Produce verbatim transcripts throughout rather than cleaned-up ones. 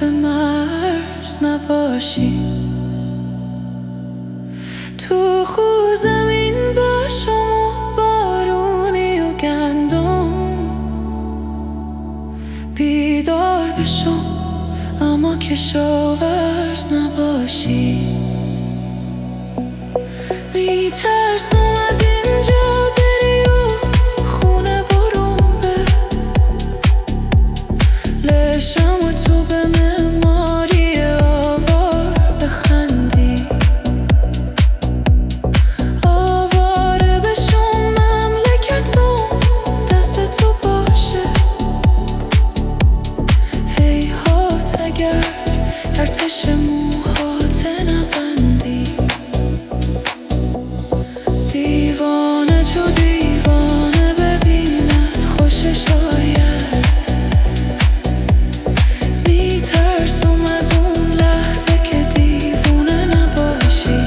طرف مرز نباشی. تو خود زمین باشم و بارونی و گندم، بیدار بشم اما کشاورز نباشی. میترسم از اینجا بری و خونه برم به لشم و تو به معماری آوار بخندی. آواره بشم مملکتم دست تو باشه. هیهات اگر ارتش موهات نبندی. دیوانه چو دیوانه ببیند خوشش آید. میترسم از اون لحظه که دیوونه نباشی.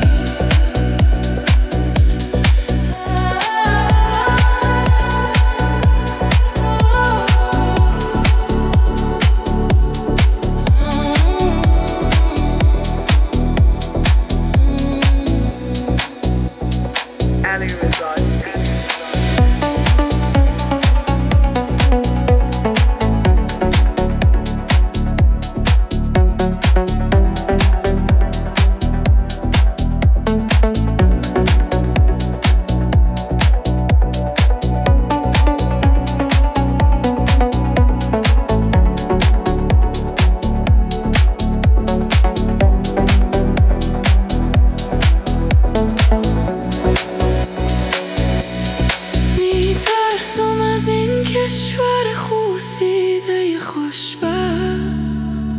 میترسم از این کشور خوسیده خوشبخت.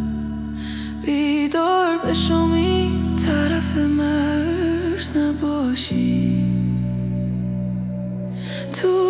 بیدار بشم این طرف مرز نباشی. تو